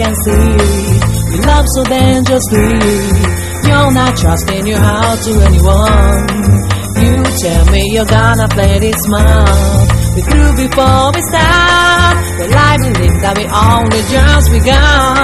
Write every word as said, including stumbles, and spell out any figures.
can see. We love so dangerously. You're not trusting your heart to anyone. You tell me you're gonna play it smart. We through before we start. Well, I believe that we only just begun.